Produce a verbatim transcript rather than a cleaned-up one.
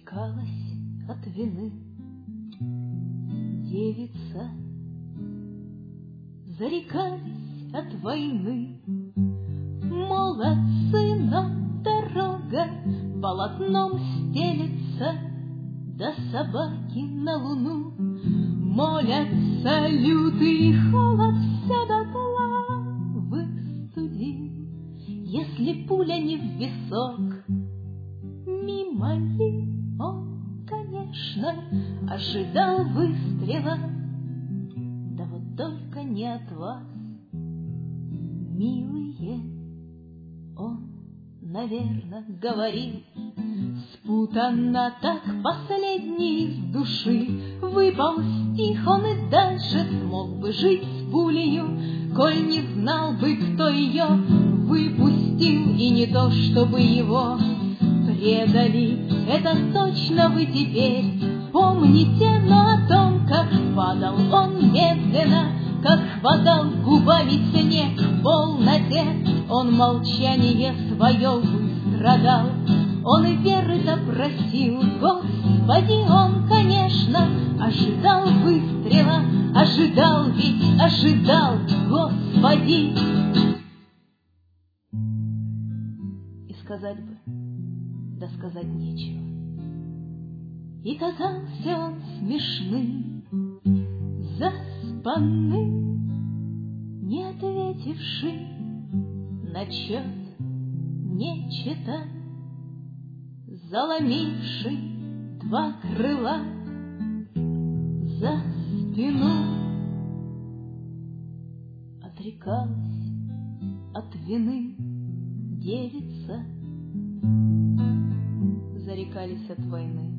Отрекалась от вины девица, зарекались от войны. Мол, от сына дорога полотном стелется, да собаки на луну молятся. Лютый холод все дотла выстудил, если пуля не в висок. Мимо ли он, конечно, ожидал выстрела, да вот только не от вас, милые. Он, наверно, говорил спутанно так последний из души. Выпал стих, он и дальше смог бы жить с пулею, коль не знал бы, кто ее выпустил. И не то, чтобы его предали, это точно вы теперь помните, но о том, как падал он медленно, как хватал губами снег в полноте, он молчание свое выстрадал. Он и веры-то просил, Господи, он, конечно, ожидал выстрела, ожидал, ведь ожидал, Господи. И сказать бы, да сказать нечего. И казался он смешным, заспанным, не ответивший на чет нечто, заломивший два крыла за спину. Отрекалась от вины девица, зарекались от войны.